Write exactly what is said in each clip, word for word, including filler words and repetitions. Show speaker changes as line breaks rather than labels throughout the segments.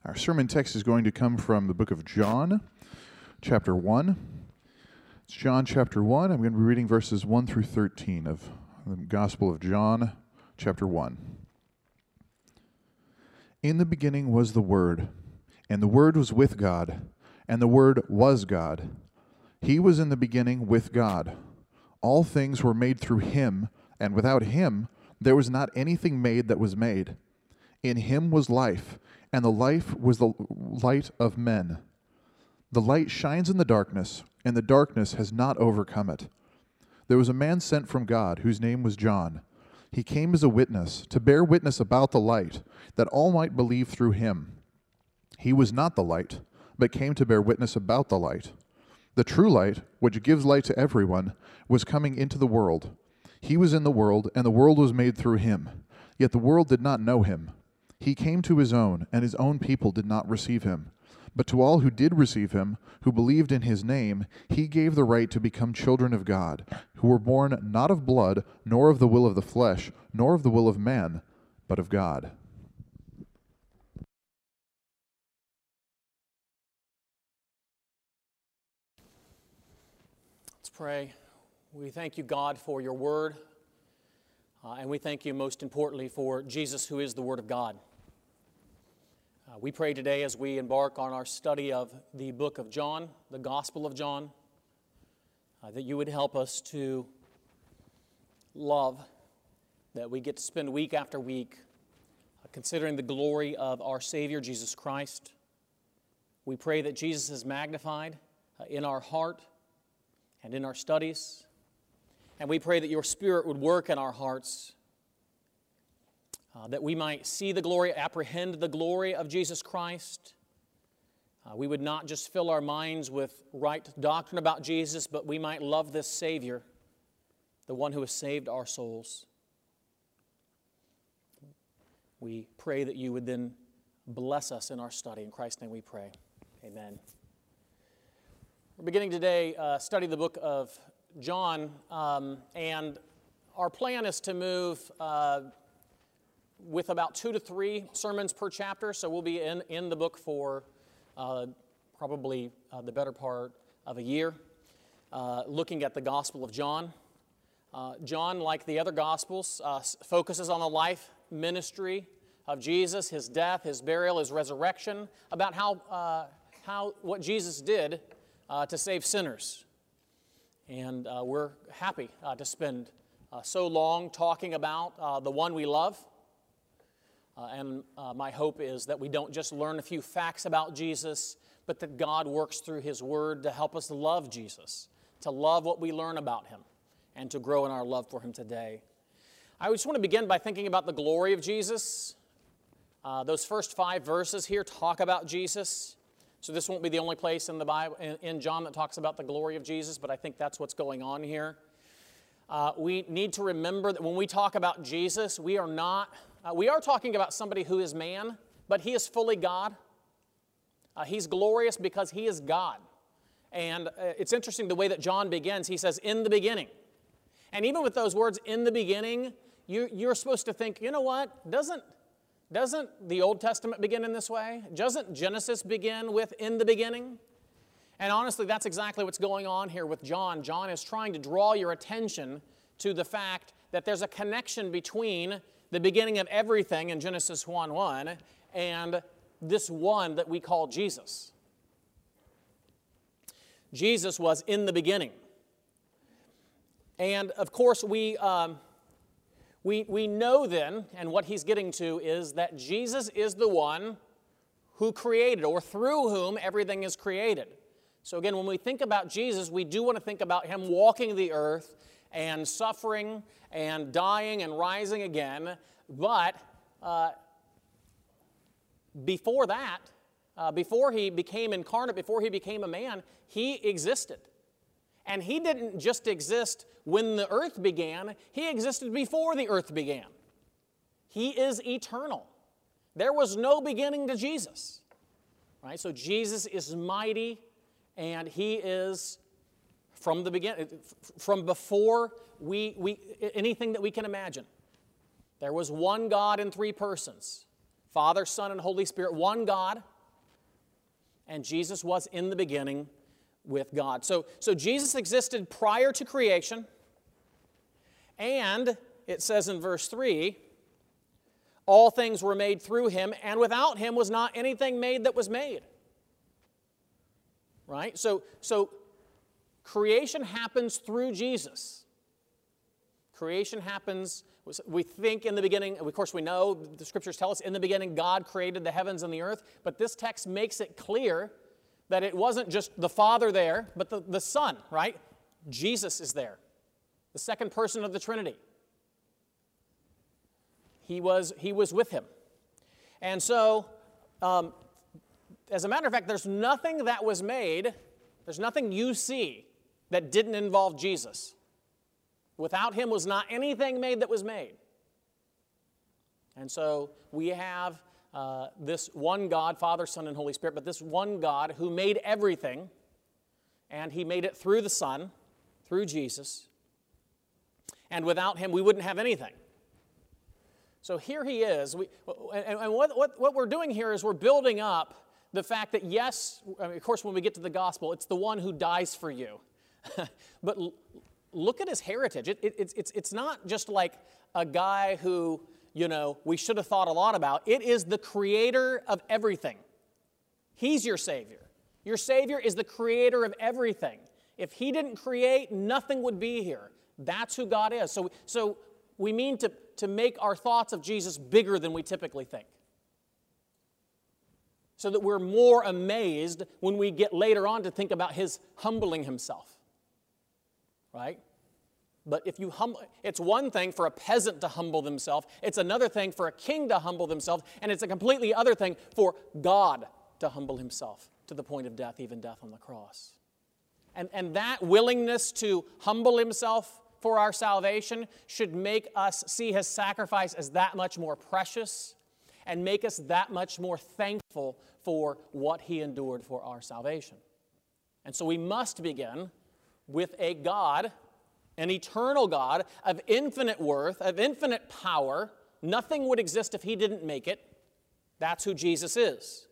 Our sermon text is going to come from the book of John, chapter one. It's John chapter one. I'm going to be reading verses one through thirteen of the Gospel of John, chapter one. In the beginning was the Word, and the Word was with God, and the Word was God. He was in the beginning with God. All things were made through him, and without him there was not anything made that was made. In him was life, and the life was the light of men. The light shines in the darkness, and the darkness has not overcome it. There was a man sent from God, whose name was John. He came as a witness, to bear witness about the light, that all might believe through him. He was not the light, but came to bear witness about the light. The true light, which gives light to everyone, was coming into the world. He was in the world, and the world was made through him. Yet the world did not know him. He came to his own, and his own people did not receive him. But to all who did receive him, who believed in his name, he gave the right to become children of God, who were born not of blood, nor of the will of the flesh, nor of the will of man, but of God.
Let's pray. We thank you, God, for your word, uh, and we thank you most importantly for Jesus, who is the Word of God. Uh, we pray today as we embark on our study of the book of John, the Gospel of John, uh, that you would help us to love, that we get to spend week after week uh, considering the glory of our Savior, Jesus Christ. We pray that Jesus is magnified uh, in our heart and in our studies. And we pray that your Spirit would work in our hearts, uh, that we might see the glory, apprehend the glory of Jesus Christ. Uh, we would not just fill our minds with right doctrine about Jesus, but we might love this Savior, the one who has saved our souls. We pray that you would then bless us in our study. In Christ's name we pray. Amen. We're beginning today uh, study the book of John, um, and our plan is to move uh, with about two to three sermons per chapter, so we'll be in, in the book for uh, probably uh, the better part of a year, uh, looking at the Gospel of John. Uh, John, like the other Gospels, uh, focuses on the life, ministry of Jesus, his death, his burial, his resurrection, about how, uh, how what Jesus did uh, to save sinners. And uh, we're happy uh, to spend uh, so long talking about uh, the one we love. Uh, and uh, my hope is that we don't just learn a few facts about Jesus, but that God works through his word to help us love Jesus, to love what we learn about him, and to grow in our love for him today. I just want to begin by thinking about the glory of Jesus. Uh, those first five verses here talk about Jesus. So this won't be the only place in the Bible, in, in John, that talks about the glory of Jesus, but I think that's what's going on here. Uh, we need to remember that when we talk about Jesus, we are not, uh, we are talking about somebody who is man, but he is fully God. Uh, he's glorious because he is God. And uh, it's interesting the way that John begins. He says, in the beginning. And even with those words, in the beginning, you, you're supposed to think, you know what, doesn't, Doesn't the Old Testament begin in this way? Doesn't Genesis begin with in the beginning? And honestly, that's exactly what's going on here with John. John is trying to draw your attention to the fact that there's a connection between the beginning of everything in Genesis one one and this one that we call Jesus. Jesus was in the beginning. And of course, we... Um, We, we know then, and what he's getting to is that Jesus is the one who created, or through whom everything is created. So again, when we think about Jesus, we do want to think about him walking the earth and suffering and dying and rising again. But uh, before that, uh, before he became incarnate, before he became a man, he existed. And he didn't just exist when the earth began. He existed before the earth began. He is eternal. There was no beginning to Jesus. Right? So Jesus is mighty, and he is from the beginning, from before we, we anything that we can imagine. There was one God in three persons, Father, Son, and Holy Spirit, one God and Jesus was in the beginning with God. So, so Jesus existed prior to creation, and it says in verse three, all things were made through him, and without him was not anything made that was made. Right? So, so creation happens through Jesus. Creation happens, we think in the beginning, of course we know, the scriptures tell us, in the beginning God created the heavens and the earth, but this text makes it clear that it wasn't just the Father there, but the, the Son, right? Jesus is there, the second person of the Trinity. He was, he was with him. And so, um, as a matter of fact, there's nothing that was made, there's nothing you see that didn't involve Jesus. Without him was not anything made that was made. And so we have uh, this one God, Father, Son, and Holy Spirit, but this one God who made everything, and he made it through the Son, through Jesus. And without him, we wouldn't have anything. So here he is. We, and and what, what, what we're doing here is we're building up the fact that, yes, I mean, of course, when we get to the gospel, it's the one who dies for you. But l- look at his heritage. It, it, it's, it's, it's not just like a guy who, you know, we should have thought a lot about. It is the creator of everything. He's your Savior. Your Savior is the creator of everything. If he didn't create, nothing would be here. That's who God is. So, so we mean to, to make our thoughts of Jesus bigger than we typically think, so that we're more amazed when we get later on to think about his humbling himself, right? But if you humble, it's one thing for a peasant to humble themselves, it's another thing for a king to humble themselves, and it's a completely other thing for God to humble himself to the point of death, even death on the cross. And, and that willingness to humble himself for our salvation should make us see his sacrifice as that much more precious and make us that much more thankful for what he endured for our salvation. And so we must begin with a God, an eternal God of infinite worth, of infinite power. Nothing would exist if he didn't make it. That's who Jesus is.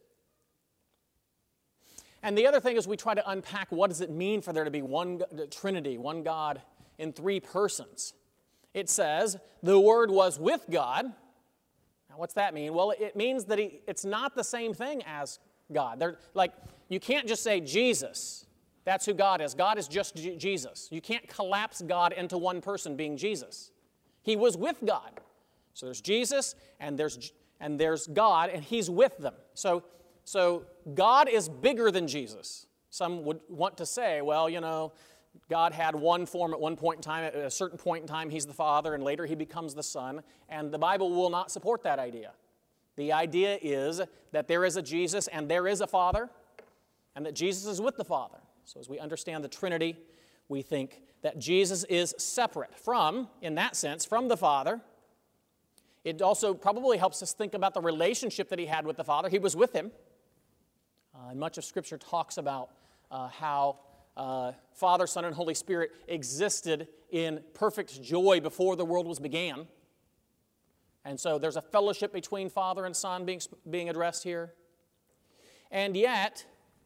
And the other thing is we try to unpack what does it mean for there to be one Trinity, one God in three persons. It says, the Word was with God. Now, what's that mean? Well, it means that he, it's not the same thing as God. They're, like, you can't just say Jesus. That's who God is. God is just J- Jesus. You can't collapse God into one person being Jesus. He was with God. So there's Jesus, and there's, and there's God, and he's with them. So, so God is bigger than Jesus. Some would want to say, well, you know, God had one form at one point in time. At a certain point in time, he's the Father, and later he becomes the Son. And the Bible will not support that idea. The idea is that there is a Jesus and there is a Father, and that Jesus is with the Father. So as we understand the Trinity, we think that Jesus is separate from, in that sense, from the Father. It also probably helps us think about the relationship that he had with the Father. He was with him. Uh, and much of Scripture talks about uh, how Uh, Father, Son, and Holy Spirit existed in perfect joy before the world was began. And so there's a fellowship between Father and Son being, being addressed here. And yet,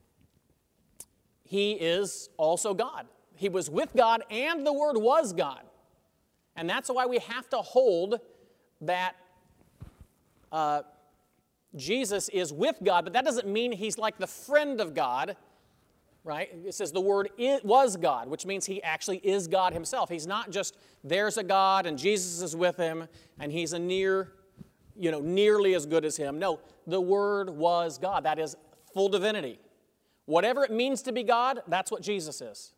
he is also God. He was with God, and the Word was God. And that's why we have to hold that uh, Jesus is with God, but that doesn't mean he's like the friend of God. Right? It says the Word is, was God, which means he actually is God himself. He's not just there's a God and Jesus is with him and he's a near, you know, nearly as good as him. No, the Word was God. That is full divinity. Whatever it means to be God, that's what Jesus is.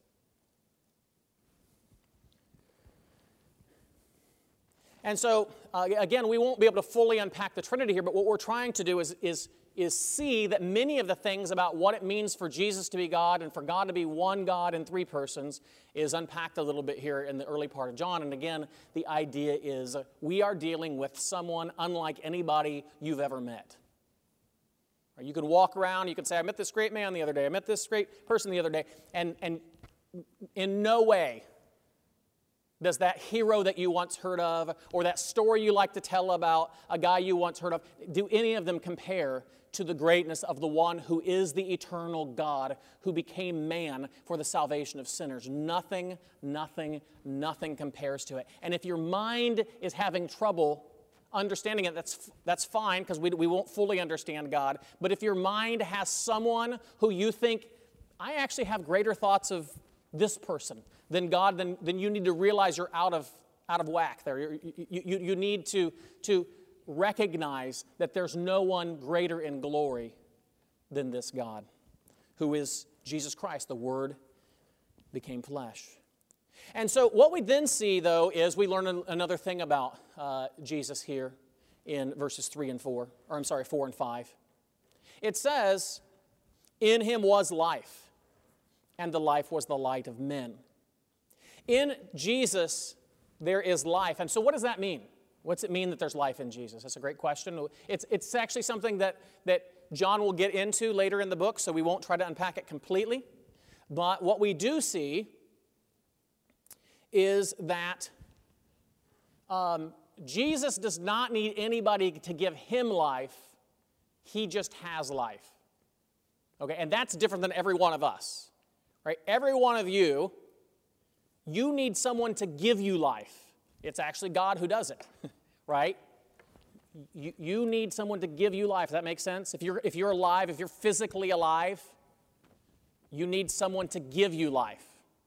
And so, uh, again, we won't be able to fully unpack the Trinity here, but what we're trying to do is, is is see that many of the things about what it means for Jesus to be God and for God to be one God in three persons is unpacked a little bit here in the early part of John. And again, the idea is we are dealing with someone unlike anybody you've ever met. You can walk around, you can say, I met this great man the other day, I met this great person the other day, and, and in no way does that hero that you once heard of or that story you like to tell about a guy you once heard of, do any of them compare to the greatness of the one who is the eternal God, who became man for the salvation of sinners. Nothing, nothing, nothing compares to it. And if your mind is having trouble understanding it, that's, that's fine, because we, we won't fully understand God. But if your mind has someone who you think, I actually have greater thoughts of this person than God, then, then you need to realize you're out of, out of whack there. You, you, you need to, to recognize that there's no one greater in glory than this God, who is Jesus Christ. The Word became flesh. And so what we then see, though, is we learn an, another thing about uh, Jesus here in verses three and four, or I'm sorry, four and five. It says, in him was life, and the life was the light of men. In Jesus, there is life. And so what does that mean? What's it mean that there's life in Jesus? That's a great question. It's, it's actually something that, that John will get into later in the book, so we won't try to unpack it completely. But what we do see is that um, Jesus does not need anybody to give him life. He just has life. Okay, and that's different than every one of us. Right? Every one of you, you need someone to give you life. It's actually God who does it, right? You, you need someone to give you life. Does that make sense? If you're, if you're alive, if you're physically alive, you need someone to give you life.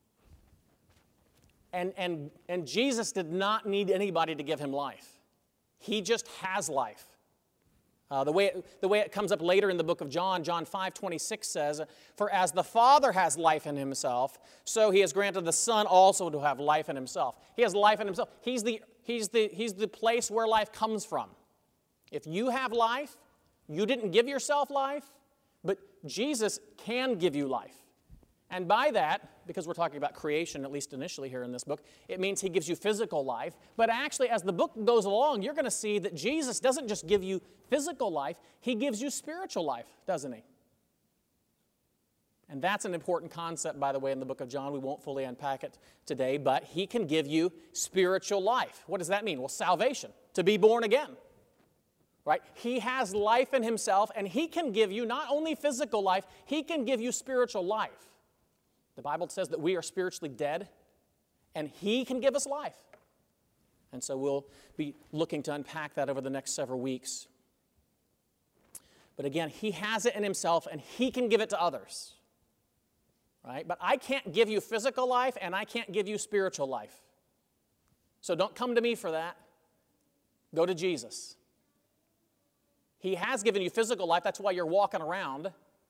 And, and, and Jesus did not need anybody to give him life. He just has life. Uh, the, way it, the way it comes up later in the book of John, John five twenty-six says, for as the Father has life in himself, so he has granted the Son also to have life in himself. He has life in himself. He's the, he's the, he's the place where life comes from. If you have life, you didn't give yourself life, but Jesus can give you life. And by that, because we're talking about creation, at least initially here in this book, it means he gives you physical life. But actually, as the book goes along, you're going to see that Jesus doesn't just give you physical life, he gives you spiritual life, doesn't he? And that's an important concept, by the way, in the book of John. We won't fully unpack it today, but he can give you spiritual life. What does that mean? Well, salvation, to be born again. Right? He has life in himself, and he can give you not only physical life, he can give you spiritual life. The Bible says that we are spiritually dead, and he can give us life. And so we'll be looking to unpack that over the next several weeks. But again, he has it in himself, and he can give it to others. Right? But I can't give you physical life, and I can't give you spiritual life. So don't come to me for that. Go to Jesus. He has given you physical life. That's why you're walking around.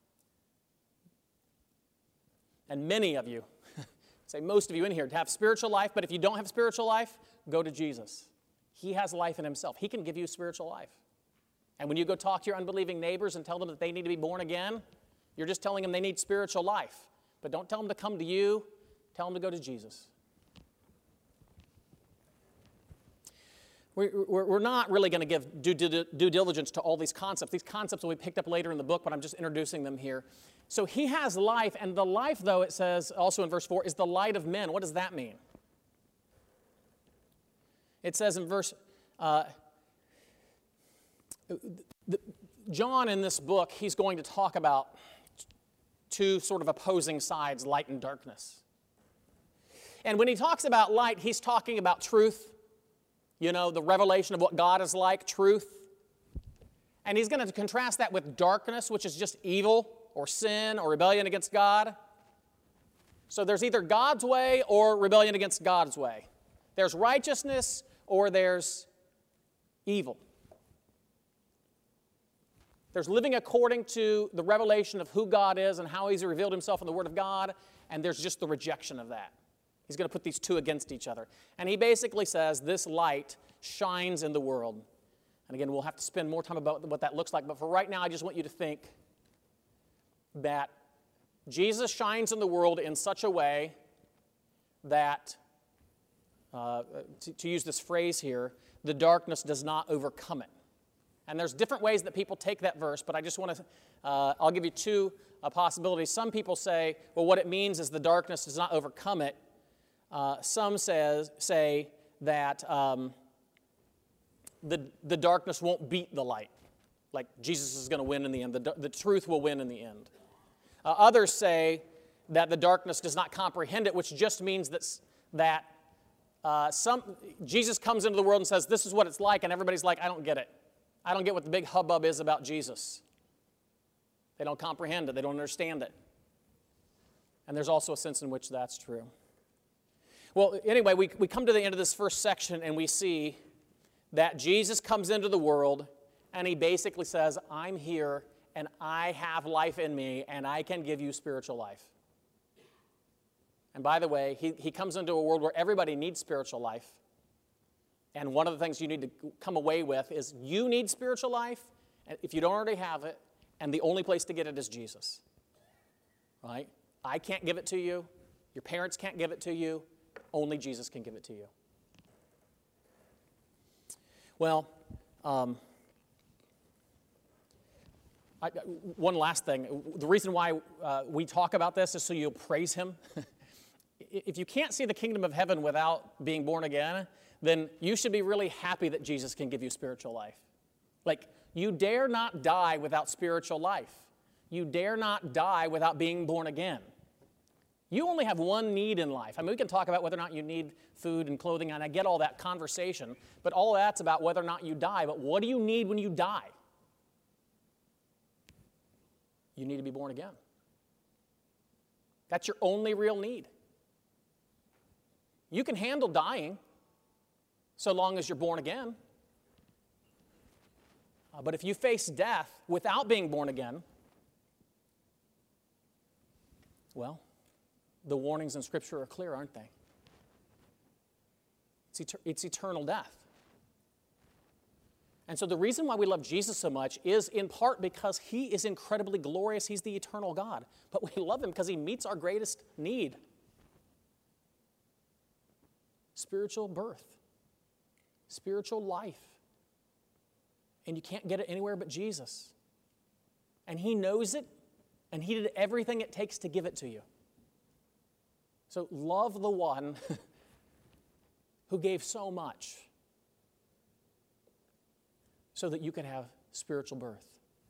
And many of you, say most of you in here, have spiritual life, but if you don't have spiritual life, go to Jesus. He has life in himself. He can give you spiritual life. And when you go talk to your unbelieving neighbors and tell them that they need to be born again, you're just telling them they need spiritual life. But don't tell them to come to you. Tell them to go to Jesus. We're not really going to give due diligence to all these concepts. These concepts will be picked up later in the book, but I'm just introducing them here. So he has life, and the life, though, it says also in verse four, is the light of men. What does that mean? It says in verse... Uh, the, John, in this book, he's going to talk about two sort of opposing sides, light and darkness. And when he talks about light, he's talking about truth. You know, the revelation of what God is like, truth. And he's going to contrast that with darkness, which is just evil or sin or rebellion against God. So there's either God's way or rebellion against God's way. There's righteousness or there's evil. There's living according to the revelation of who God is and how he's revealed himself in the Word of God, and there's just the rejection of that. He's going to put these two against each other. And he basically says this light shines in the world. And again, we'll have to spend more time about what that looks like. But for right now, I just want you to think that Jesus shines in the world in such a way that, uh, to, to use this phrase here, the darkness does not overcome it. And there's different ways that people take that verse, but I just want to, uh, I'll give you two uh, possibilities. Some people say, well, what it means is the darkness does not overcome it. Uh, some says, say that um, the, the darkness won't beat the light. like Jesus is going to win in the end. The, the truth will win in the end. Uh, others say that the darkness does not comprehend it, which just means that, that uh, some, Jesus comes into the world and says, this is what it's like, and everybody's like, I don't get it. I don't get what the big hubbub is about Jesus. They don't comprehend it. They don't understand it. And there's also a sense in which that's true. Well, anyway, we, we come to the end of this first section, and we see that Jesus comes into the world, and he basically says, I'm here, and I have life in me, and I can give you spiritual life. And by the way, he, he comes into a world where everybody needs spiritual life. And one of the things you need to come away with is you need spiritual life, and if you don't already have it, and the only place to get it is Jesus. Right? I can't give it to you. Your parents can't give it to you. Only Jesus can give it to you. Well, um, I, one last thing. The reason why uh, we talk about this is so you'll praise him. If you can't see the kingdom of heaven without being born again, then you should be really happy that Jesus can give you spiritual life. Like, you dare not die without spiritual life. You dare not die without being born again. You only have one need in life. I mean, we can talk about whether or not you need food and clothing, and I get all that conversation, but all that's about whether or not you die. But what do you need when you die? You need to be born again. That's your only real need. You can handle dying so long as you're born again. Uh, but if you face death without being born again, well, the warnings in Scripture are clear, aren't they? It's, et- it's eternal death. And so the reason why we love Jesus so much is in part because he is incredibly glorious. He's the eternal God. But we love him because he meets our greatest need. Spiritual birth. Spiritual life. And you can't get it anywhere but Jesus. And he knows it, and he did everything it takes to give it to you. So love the one who gave so much so that you could have spiritual birth.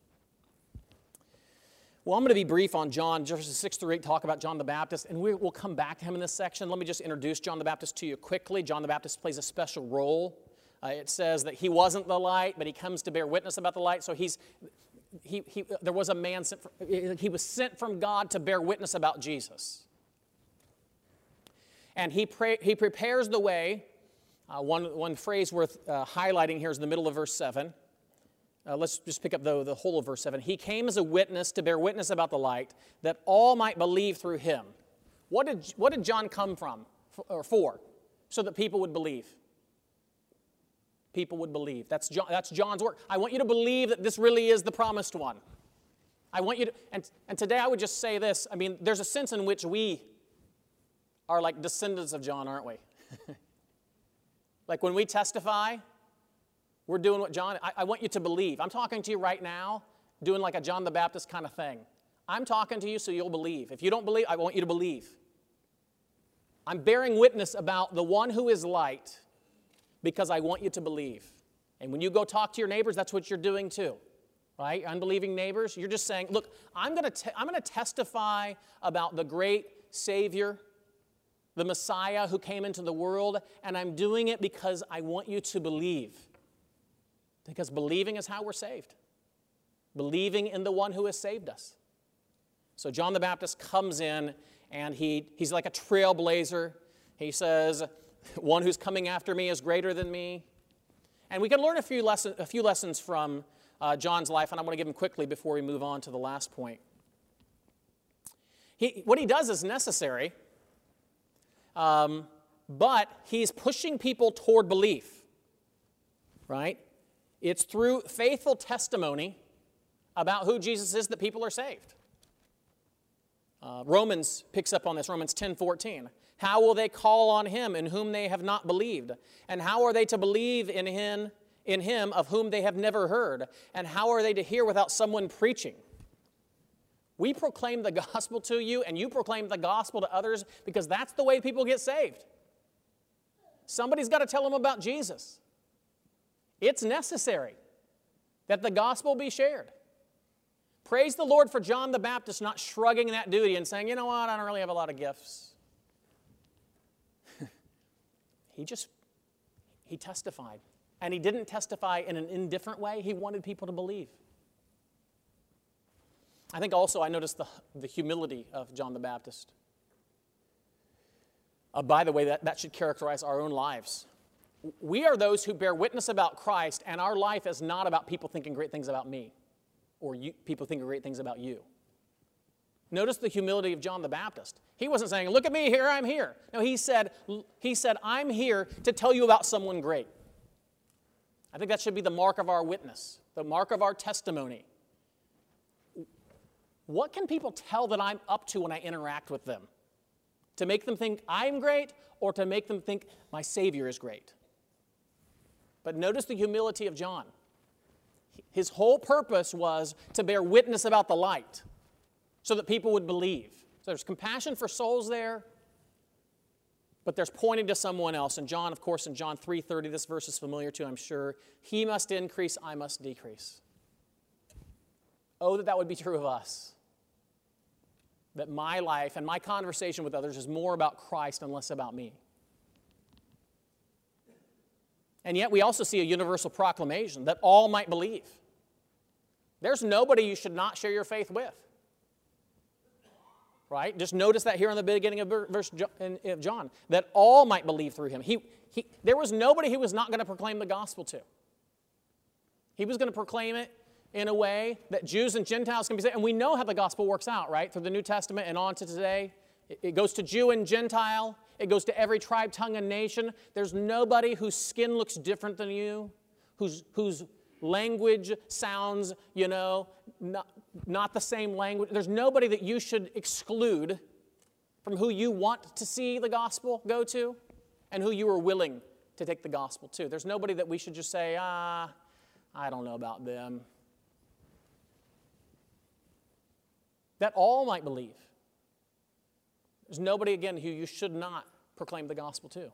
Well, I'm going to be brief on John, verses six through eight, talk about John the Baptist, and we, we'll come back to him in this section. Let me just introduce John the Baptist to you quickly. John the Baptist plays a special role. Uh, it says that he wasn't the light, but he comes to bear witness about the light. So he's, he, he, there was a man sent from, he was sent from God to bear witness about Jesus. And he, pray, he prepares the way. Uh, one, one phrase worth uh, highlighting here is in the middle of verse seven. Uh, let's just pick up the, the whole of verse seven. He came as a witness to bear witness about the light, that all might believe through him. What did, what did John come from, or for? So that people would believe. People would believe. That's, John, that's John's work. I want you to believe that this really is the promised one. I want you to, and, and today I would just say this. I mean, there's a sense in which we are like descendants of John, aren't we? Like when we testify, we're doing what John, I, I want you to believe. I'm talking to you right now, doing like a John the Baptist kind of thing. I'm talking to you so you'll believe. If you don't believe, I want you to believe. I'm bearing witness about the one who is light because I want you to believe. And when you go talk to your neighbors, that's what you're doing too. Right? Unbelieving neighbors, you're just saying, look, I'm going to I'm going to testify about the great Savior, the Messiah who came into the world, and I'm doing it because I want you to believe. Because believing is how we're saved. Believing in the one who has saved us. So John the Baptist comes in, and he, he's like a trailblazer. He says, one who's coming after me is greater than me. And we can learn a few, lesson, a few lessons from uh, John's life, and I want to give them quickly before we move on to the last point. He, what he does is necessary, um, but he's pushing people toward belief, right? It's through faithful testimony about who Jesus is that people are saved. Uh, Romans picks up on this, Romans ten fourteen. How will they call on him in whom they have not believed? And how are they to believe in him, in him of whom they have never heard? And how are they to hear without someone preaching? We proclaim the gospel to you, and you proclaim the gospel to others because that's the way people get saved. Somebody's got to tell them about Jesus. It's necessary. that the gospel be shared. Praise the Lord for John the Baptist not shrugging that duty and saying, you know what, I don't really have a lot of gifts. He just, he testified. And he didn't testify in an indifferent way. He wanted people to believe. I think also I noticed the, the humility of John the Baptist. Uh, by the way, that, that should characterize our own lives. We are those who bear witness about Christ, and our life is not about people thinking great things about me or you, people thinking great things about you. Notice the humility of John the Baptist. He wasn't saying, look at me, here I'm here. No, he said, he said, I'm here to tell you about someone great. I think that should be the mark of our witness, the mark of our testimony. What can people tell that I'm up to when I interact with them? To make them think I'm great or to make them think my Savior is great? But notice the humility of John. His whole purpose was to bear witness about the light so that people would believe. So there's compassion for souls there, but there's pointing to someone else. And John, of course, in John three thirty, this verse is familiar to, I'm sure. He must increase, I must decrease. Oh, that that would be true of us. That my life and my conversation with others is more about Christ and less about me. And yet we also see a universal proclamation that all might believe. There's nobody you should not share your faith with. Right? Just notice that here in the beginning of verse John, that all might believe through him. He, he, there was nobody he was not going to proclaim the gospel to. He was going to proclaim it in a way that Jews and Gentiles can be saved. And we know how the gospel works out, right? Through the New Testament and on to today. It, it goes to Jew and Gentile. It goes to every tribe, tongue, and nation. There's nobody whose skin looks different than you, whose, whose language sounds, you know, not, not the same language. There's nobody that you should exclude from who you want to see the gospel go to and who you are willing to take the gospel to. There's nobody that we should just say, ah, I don't know about them. That all might believe. There's nobody, again, who you should not proclaim the gospel to.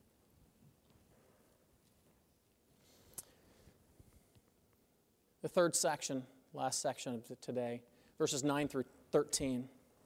The third section, last section of today, verses nine through thirteen.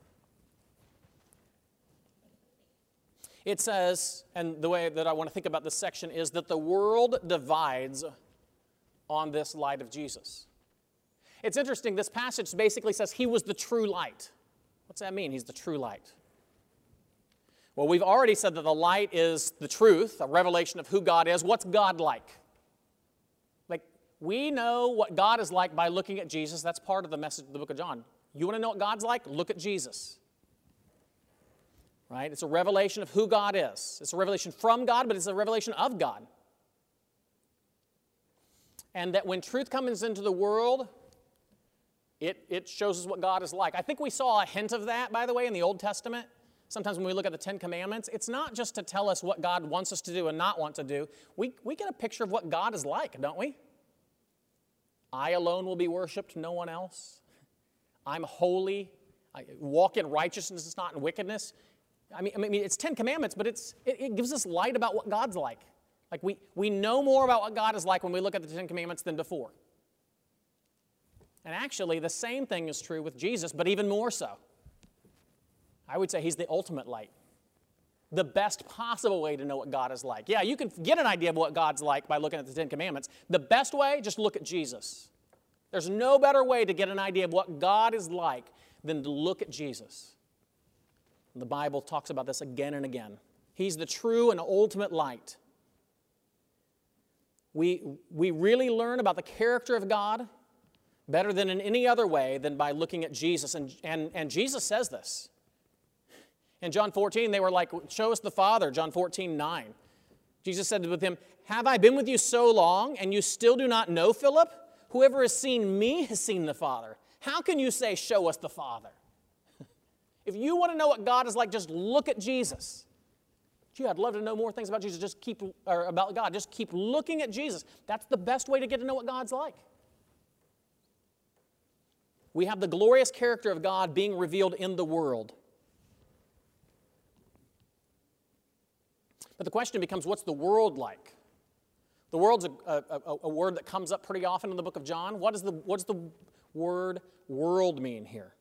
It says, and the way that I want to think about this section is that the world divides on this light of Jesus. It's interesting, this passage basically says he was the true light. What's that mean, he's the true light? Well, we've already said that the light is the truth, a revelation of who God is. What's God like? Like, we know what God is like by looking at Jesus. That's part of the message of the book of John. You want to know what God's like? Look at Jesus. Right? It's a revelation of who God is. It's a revelation from God, but it's a revelation of God. And that when truth comes into the world, it, it shows us what God is like. I think we saw a hint of that, by the way, in the Old Testament. Sometimes when we look at the Ten Commandments, it's not just to tell us what God wants us to do and not want to do. We, we get a picture of what God is like, don't we? I alone will be worshipped, no one else. I'm holy. I walk in righteousness, not in wickedness. I mean, I mean it's Ten Commandments, but it's, it, it gives us light about what God's like. Like we, we know more about what God is like when we look at the Ten Commandments than before. And actually, the same thing is true with Jesus, but even more so. I would say he's the ultimate light. The best possible way to know what God is like. Yeah, you can get an idea of what God's like by looking at the Ten Commandments. The best way, just look at Jesus. There's no better way to get an idea of what God is like than to look at Jesus. And the Bible talks about this again and again. He's the true and ultimate light. We, we really learn about the character of God better than in any other way than by looking at Jesus. And, and, and Jesus says this. In John fourteen, they were like, show us the Father, John fourteen, nine. Jesus said with him, have I been with you so long, and you still do not know, Philip? Whoever has seen me has seen the Father. How can you say, show us the Father? If you want to know what God is like, just look at Jesus. Gee, I'd love to know more things about Jesus. Just keep, or about God. Just keep looking at Jesus. That's the best way to get to know what God's like. We have the glorious character of God being revealed in the world. But the question becomes, what's the world like? The world's a, a, a, a word that comes up pretty often in the book of John. What, is the, what does the word world mean here?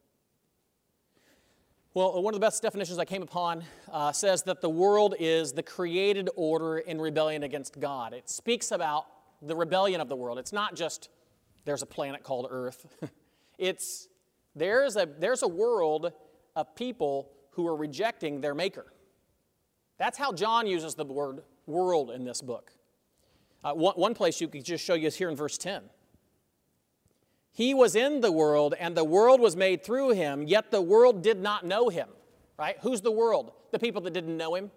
Well, one of the best definitions I came upon uh, says that the world is the created order in rebellion against God. It speaks about the rebellion of the world. It's not just there's a planet called Earth. It's there's a, there's a world of people who are rejecting their maker. That's how John uses the word world in this book. Uh, one, one place you could just show you is here in verse ten. He was in the world, and the world was made through him, yet the world did not know him. Right? Who's the world? The people that didn't know him.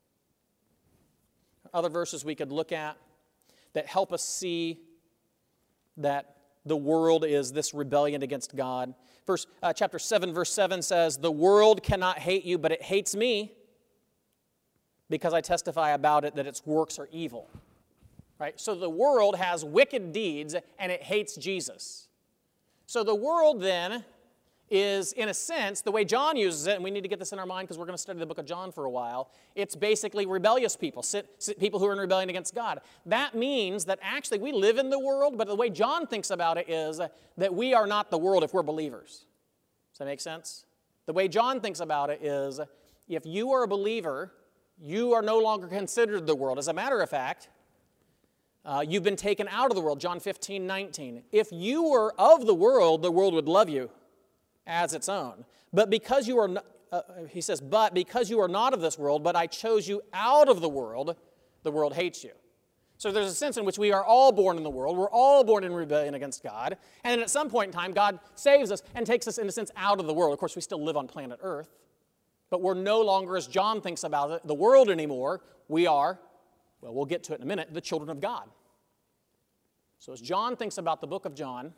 Other verses we could look at that help us see that the world is this rebellion against God. Verse, uh, chapter seven, verse seven says, "The world cannot hate you, but it hates me, because I testify about it that its works are evil." Right? So the world has wicked deeds, and it hates Jesus. So the world then is, in a sense, the way John uses it, and we need to get this in our mind because we're going to study the book of John for a while, it's basically rebellious people, people who are in rebellion against God. That means that actually we live in the world, but the way John thinks about it is that we are not the world if we're believers. Does that make sense? The way John thinks about it is if you are a believer, you are no longer considered the world. As a matter of fact, Uh, you've been taken out of the world, John fifteen, nineteen. If you were of the world, the world would love you as its own. But because you are, not, uh, he says, but because you are not of this world, but I chose you out of the world, the world hates you. So there's a sense in which we are all born in the world. We're all born in rebellion against God. And then at some point in time, God saves us and takes us, in a sense, out of the world. Of course, we still live on planet Earth. But we're no longer, as John thinks about it, the world anymore. We are, well, we'll get to it in a minute, the children of God. So as John thinks about the book of John,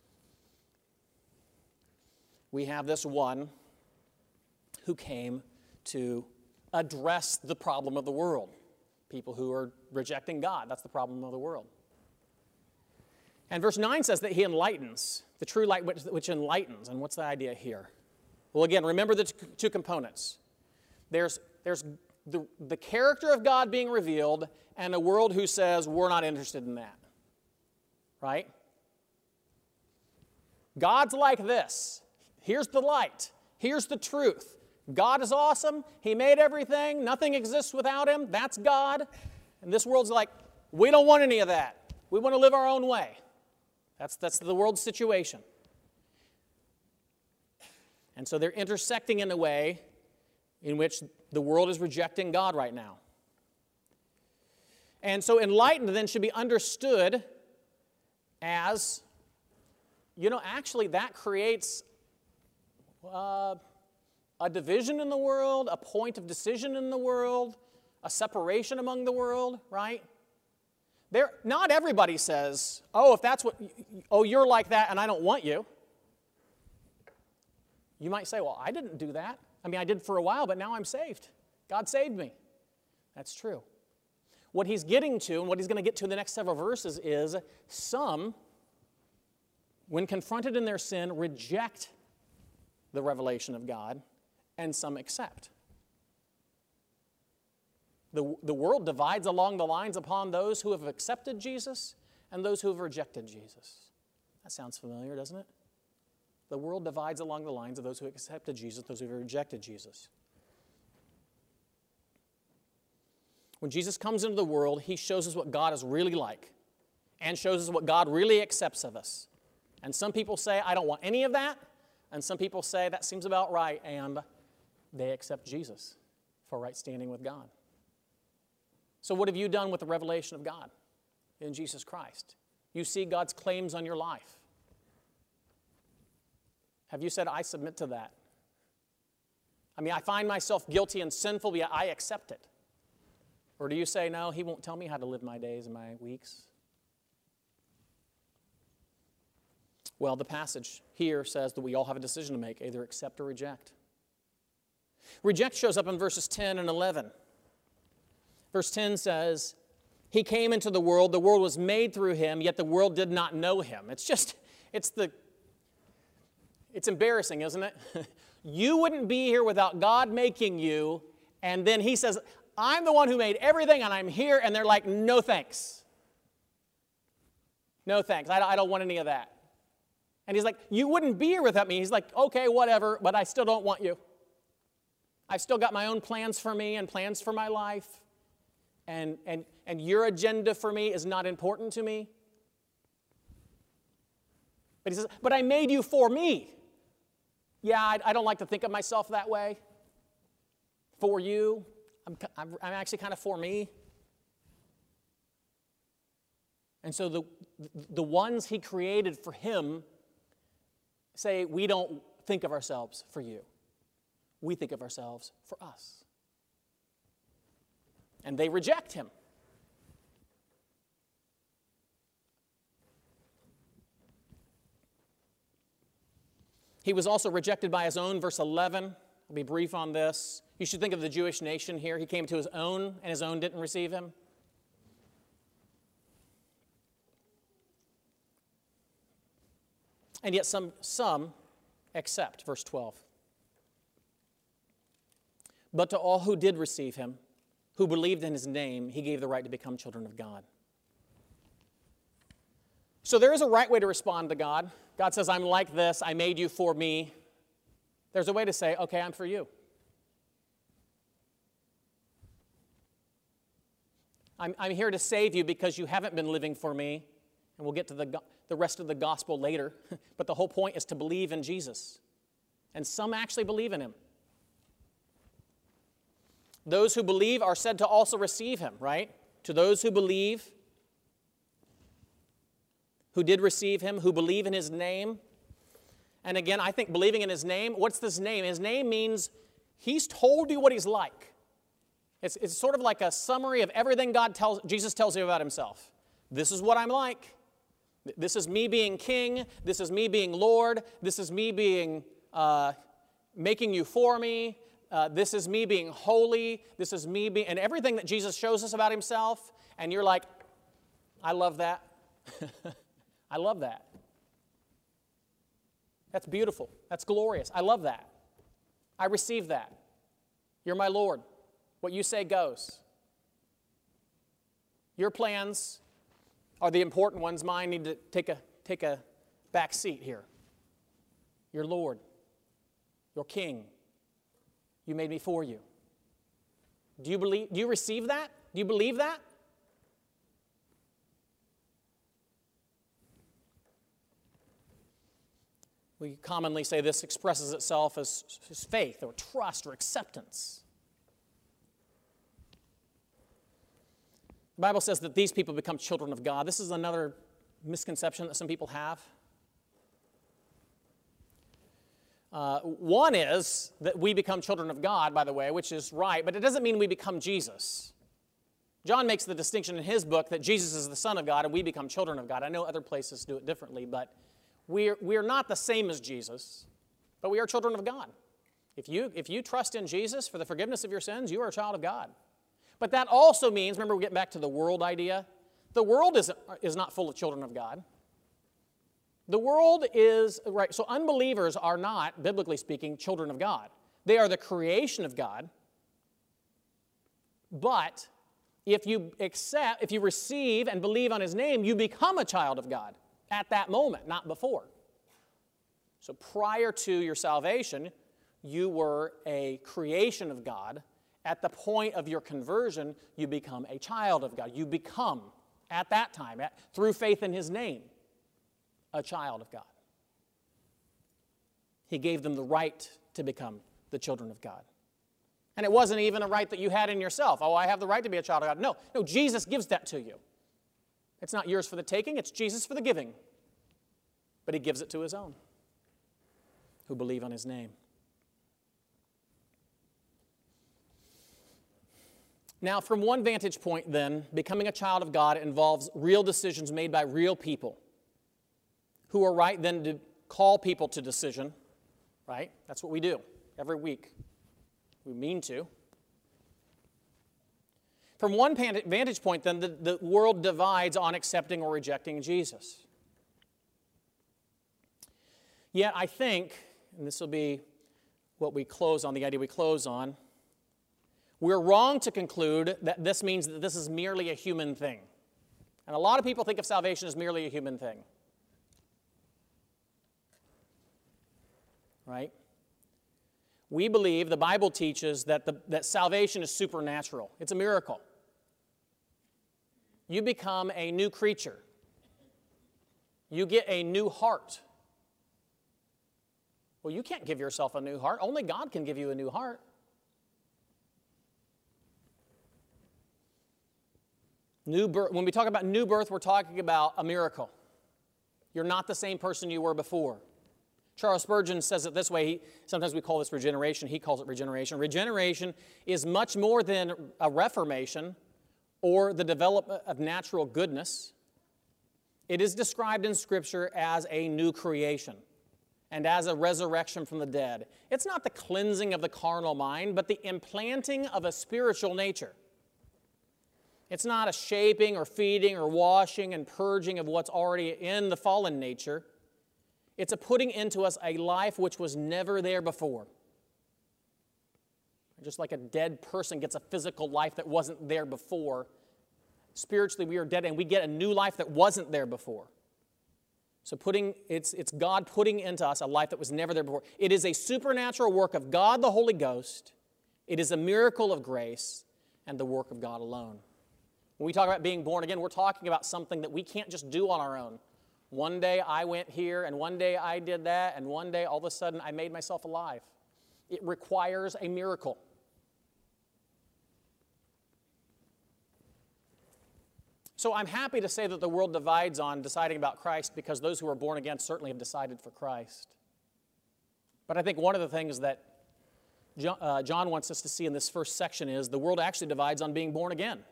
we have this one who came to address the problem of the world. People who are rejecting God, that's the problem of the world. And verse nine says that he enlightens, the true light which, which enlightens. And what's the idea here? Well, again, remember the t- two components. There's, there's the, the character of God being revealed and a world who says, we're not interested in that. Right? God's like this. Here's the light. Here's the truth. God is awesome. He made everything. Nothing exists without him. That's God. And this world's like, we don't want any of that. We want to live our own way. That's, that's the world's situation. And so they're intersecting in a way in which the world is rejecting God right now. And so enlightened then should be understood as, you know, actually that creates uh, a division in the world, a point of decision in the world, a separation among the world, right? There, not everybody says, oh, if that's what, oh, you're like that and I don't want you. You might say, well, I didn't do that. I mean, I did for a while, but now I'm saved. God saved me. That's true. What he's getting to, and what he's going to get to in the next several verses, is some, when confronted in their sin, reject the revelation of God, and some accept. The, the world divides along the lines upon those who have accepted Jesus and those who have rejected Jesus. That sounds familiar, doesn't it? The world divides along the lines of those who accepted Jesus, those who have rejected Jesus. When Jesus comes into the world, he shows us what God is really like and shows us what God really accepts of us. And some people say, I don't want any of that. And some people say, that seems about right. And they accept Jesus for right standing with God. So what have you done with the revelation of God in Jesus Christ? You see God's claims on your life. Have you said, I submit to that? I mean, I find myself guilty and sinful, yet I accept it. Or do you say, no, he won't tell me how to live my days and my weeks? Well, the passage here says that we all have a decision to make, either accept or reject. Reject shows up in verses ten and eleven. Verse ten says, he came into the world, the world was made through him, yet the world did not know him. It's just, it's the, it's embarrassing, isn't it? You wouldn't be here without God making you, and then he says, I'm the one who made everything, and I'm here, and they're like, no thanks. No thanks. I don't, I don't want any of that. And he's like, you wouldn't be here without me. He's like, okay, whatever, but I still don't want you. I've still got my own plans for me and plans for my life. And, and, and your agenda for me is not important to me. But he says, but I made you for me. Yeah, I, I don't like to think of myself that way. For you. I'm, I'm, I'm actually kind of for me. And so the, the ones he created for him say, we don't think of ourselves for you. We think of ourselves for us. And they reject him. He was also rejected by his own, verse eleven. I'll be brief on this. You should think of the Jewish nation here. He came to his own, and his own didn't receive him. And yet some, some accept, verse twelve. But to all who did receive him, who believed in his name, he gave the right to become children of God. So there is a right way to respond to God. God says, I'm like this. I made you for me. There's a way to say, okay, I'm for you. I'm, I'm here to save you because you haven't been living for me. And we'll get to the, the rest of the gospel later. But the whole point is to believe in Jesus. And some actually believe in him. Those who believe are said to also receive him, right? To those who believe, who did receive him, who believe in his name. And again, I think believing in his name, what's this name? His name means he's told you what he's like. It's, it's sort of like a summary of everything God tells, Jesus tells you about himself. This is what I'm like. This is me being king. This is me being Lord. This is me being, uh, making you for me. Uh, this is me being holy. This is me being, and everything that Jesus shows us about himself. And you're like, I love that. I love that. That's beautiful. That's glorious. I love that. I receive that. You're my Lord. What you say goes. Your plans are the important ones. Mine need to take a, take a back seat here. You're Lord. You're King. You made me for you. Do you believe, do you receive that? Do you believe that? We commonly say this expresses itself as, as faith or trust or acceptance. The Bible says that these people become children of God. This is another misconception that some people have. Uh, one is that we become children of God, by the way, which is right, but it doesn't mean we become Jesus. John makes the distinction in his book that Jesus is the Son of God and we become children of God. I know other places do it differently, but we're, we're not the same as Jesus, but we are children of God. If you, if you trust in Jesus for the forgiveness of your sins, you are a child of God. But that also means, remember we're getting back to the world idea, the world is, is not full of children of God. The world is, right, so unbelievers are not, biblically speaking, children of God. They are the creation of God. But if you accept, if you receive and believe on his name, you become a child of God at that moment, not before. So prior to your salvation, you were a creation of God. At the point of your conversion, you become a child of God. You become, at that time, at, through faith in his name, a child of God. He gave them the right to become the children of God. And it wasn't even a right that you had in yourself. Oh, I have the right to be a child of God. No, no, Jesus gives that to you. It's not yours for the taking, it's Jesus for the giving. But he gives it to his own who believe on his name. Now, from one vantage point then, becoming a child of God involves real decisions made by real people who are right then to call people to decision, right? That's what we do every week. We mean to. From one vantage point then, the, the world divides on accepting or rejecting Jesus. Yet I think, and this will be what we close on, the idea we close on, we're wrong to conclude that this means that this is merely a human thing. And a lot of people think of salvation as merely a human thing. Right? We believe, the Bible teaches, that, the, that salvation is supernatural. It's a miracle. You become a new creature. You get a new heart. Well, you can't give yourself a new heart. Only God can give you a new heart. New birth, when we talk about new birth, we're talking about a miracle. You're not the same person you were before. Charles Spurgeon says it this way. He, sometimes we call this regeneration. He calls it regeneration. Regeneration is much more than a reformation or the development of natural goodness. It is described in Scripture as a new creation and as a resurrection from the dead. It's not the cleansing of the carnal mind, but the implanting of a spiritual nature. It's not a shaping or feeding or washing and purging of what's already in the fallen nature. It's a putting into us a life which was never there before. Just like a dead person gets a physical life that wasn't there before, spiritually we are dead and we get a new life that wasn't there before. So putting it's, it's God putting into us a life that was never there before. It is a supernatural work of God the Holy Ghost. It is a miracle of grace and the work of God alone. When we talk about being born again, we're talking about something that we can't just do on our own. One day I went here, and one day I did that, and one day all of a sudden I made myself alive. It requires a miracle. So I'm happy to say that the world divides on deciding about Christ because those who are born again certainly have decided for Christ. But I think one of the things that John, uh, John wants us to see in this first section is the world actually divides on being born again.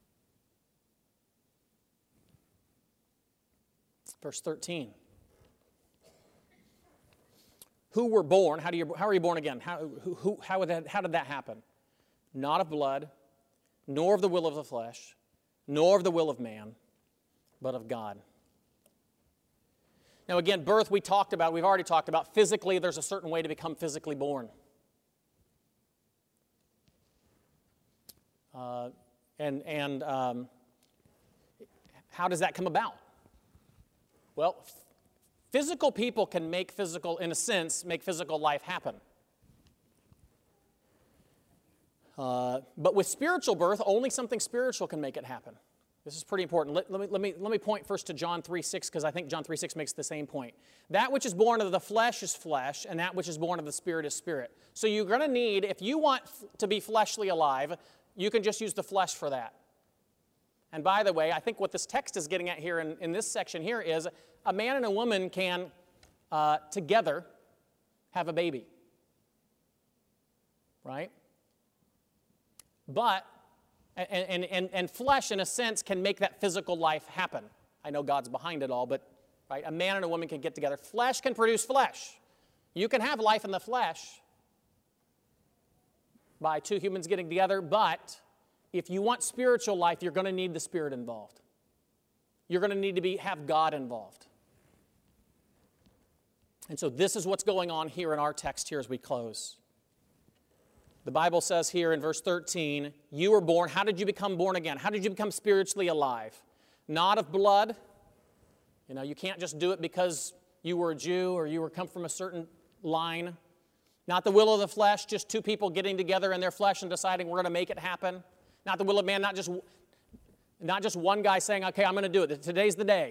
Verse thirteen. Who were born, how, do you, how are you born again? How, who, who, how, would that, how did that happen? Not of blood, nor of the will of the flesh, nor of the will of man, but of God. Now again, birth we talked about, we've already talked about. Physically, there's a certain way to become physically born. Uh, and and um, how does that come about? Well, physical people can make physical, in a sense, make physical life happen. Uh, but with spiritual birth, only something spiritual can make it happen. This is pretty important. Let, let, me, let, me, let me point first to John three six, because I think John three six makes the same point. That which is born of the flesh is flesh, and that which is born of the Spirit is spirit. So you're going to need, if you want f- to be fleshly alive, you can just use the flesh for that. And by the way, I think what this text is getting at here in, in this section here is a man and a woman can uh, together have a baby. Right? But, and, and, and flesh in a sense can make that physical life happen. I know God's behind it all, but right, a man and a woman can get together. Flesh can produce flesh. You can have life in the flesh by two humans getting together, but if you want spiritual life, you're going to need the Spirit involved. You're going to need to be, have God involved. And so this is what's going on here in our text here as we close. The Bible says here in verse thirteen, you were born. How did you become born again? How did you become spiritually alive? Not of blood. You know, you can't just do it because you were a Jew or you were come from a certain line. Not the will of the flesh, just two people getting together in their flesh and deciding we're going to make it happen. Not the will of man, not just, not just one guy saying, okay, I'm going to do it. Today's the day.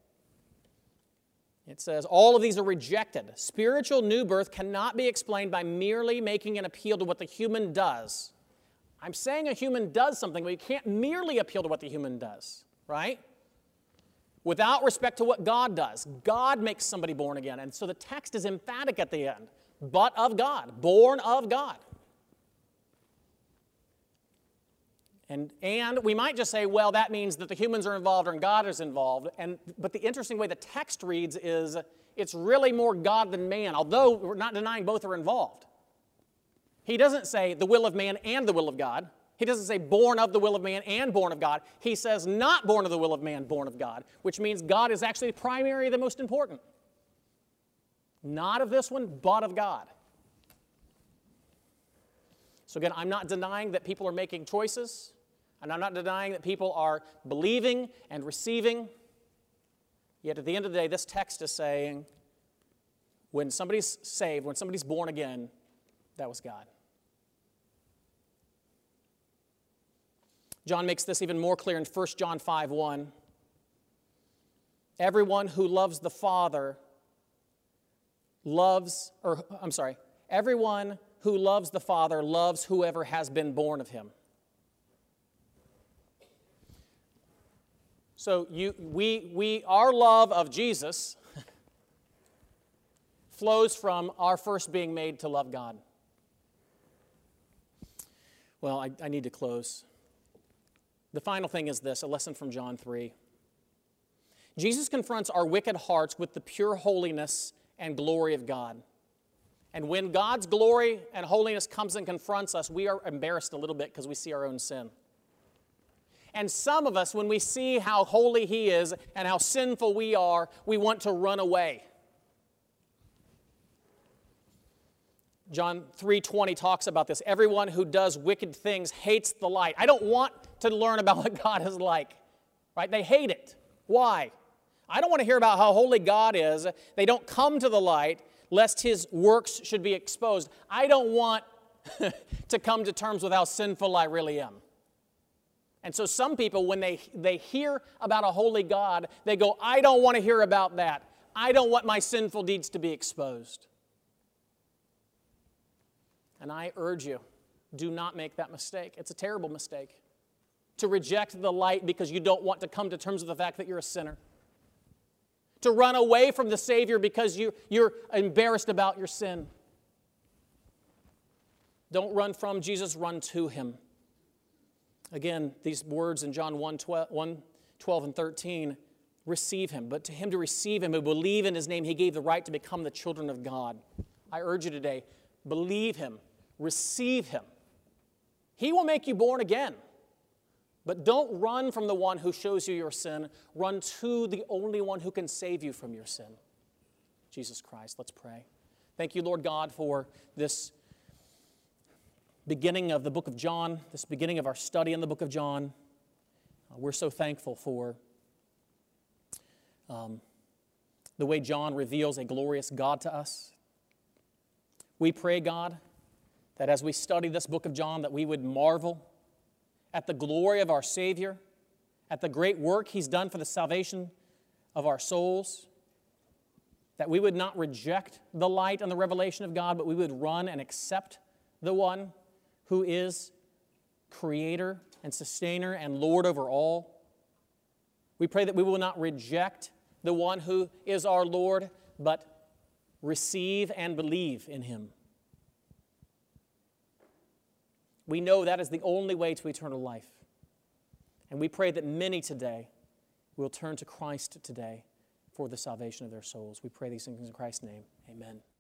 It says, all of these are rejected. Spiritual new birth cannot be explained by merely making an appeal to what the human does. I'm saying a human does something, but you can't merely appeal to what the human does, right? Without respect to what God does. God makes somebody born again. And so the text is emphatic at the end. But of God, born of God. And, and we might just say, well, that means that the humans are involved and God is involved. And, but the interesting way the text reads is it's really more God than man, although we're not denying both are involved. He doesn't say the will of man and the will of God. He doesn't say born of the will of man and born of God. He says not born of the will of man, born of God, which means God is actually the primary, the most important. Not of this one, but of God. So again, I'm not denying that people are making choices. And I'm not denying that people are believing and receiving. Yet at the end of the day, this text is saying, when somebody's saved, when somebody's born again, that was God. John makes this even more clear in First John five one. Everyone who loves the Father loves, or I'm sorry, everyone who loves the Father loves whoever has been born of him. So you, we, we, our love of Jesus flows from our first being made to love God. Well, I, I need to close. The final thing is this, a lesson from John three. Jesus confronts our wicked hearts with the pure holiness and glory of God. And when God's glory and holiness comes and confronts us, we are embarrassed a little bit because we see our own sin. And some of us, when we see how holy He is and how sinful we are, we want to run away. John three twenty talks about this. Everyone who does wicked things hates the light. I don't want to learn about what God is like. Right? They hate it. Why? I don't want to hear about how holy God is. They don't come to the light lest His works should be exposed. I don't want to come to terms with how sinful I really am. And so some people, when they, they hear about a holy God, they go, I don't want to hear about that. I don't want my sinful deeds to be exposed. And I urge you, do not make that mistake. It's a terrible mistake to reject the light because you don't want to come to terms with the fact that you're a sinner. To run away from the Savior because you, you're embarrassed about your sin. Don't run from Jesus, run to Him. Again, these words in John one, twelve and thirteen, receive Him. But to him to receive Him, who believe in His name, He gave the right to become the children of God. I urge you today, believe Him, receive Him. He will make you born again. But don't run from the one who shows you your sin. Run to the only one who can save you from your sin, Jesus Christ. Let's pray. Thank you, Lord God, for this beginning of the book of John, this beginning of our study in the book of John. Uh, we're so thankful for um, the way John reveals a glorious God to us. We pray, God, that as we study this book of John, that we would marvel at the glory of our Savior, at the great work He's done for the salvation of our souls, that we would not reject the light and the revelation of God, but we would run and accept the one who is Creator and Sustainer and Lord over all. We pray that we will not reject the one who is our Lord, but receive and believe in Him. We know that is the only way to eternal life. And we pray that many today will turn to Christ today for the salvation of their souls. We pray these things in Christ's name. Amen.